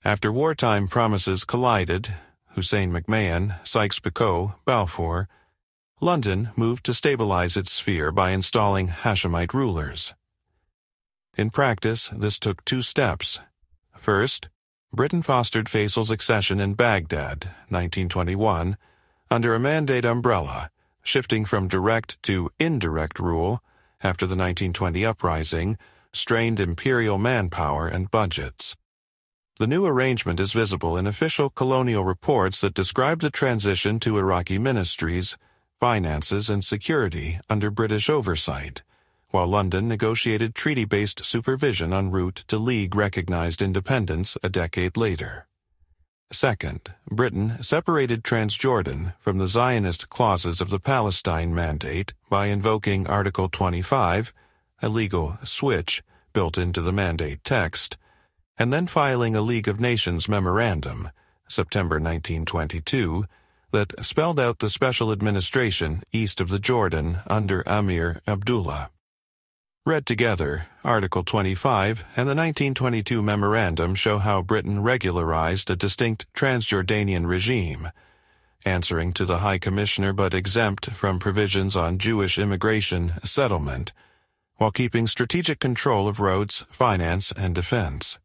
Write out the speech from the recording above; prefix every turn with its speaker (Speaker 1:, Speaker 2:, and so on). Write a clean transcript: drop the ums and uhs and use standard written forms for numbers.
Speaker 1: After wartime promises collided, Hussein McMahon, Sykes-Picot, Balfour, London moved to stabilize its sphere by installing Hashemite rulers. In practice, this took two steps. First, Britain fostered Faisal's accession in Baghdad, 1921, under a mandate umbrella, shifting from direct to indirect rule after the 1920 uprising strained imperial manpower and budgets. The new arrangement is visible in official colonial reports that describe the transition to Iraqi ministries, finances, and security under British oversight, while London negotiated treaty-based supervision en route to League-recognized independence a decade later. Second, Britain separated Transjordan from the Zionist clauses of the Palestine Mandate by invoking Article 25, a legal switch built into the mandate text, and then filing a League of Nations memorandum, September 1922, that spelled out the special administration east of the Jordan under Amir Abdullah. Read together, Article 25 and the 1922 memorandum show how Britain regularized a distinct Transjordanian regime, answering to the High Commissioner but exempt from provisions on Jewish immigration settlement, while keeping strategic control of roads, finance, and defense.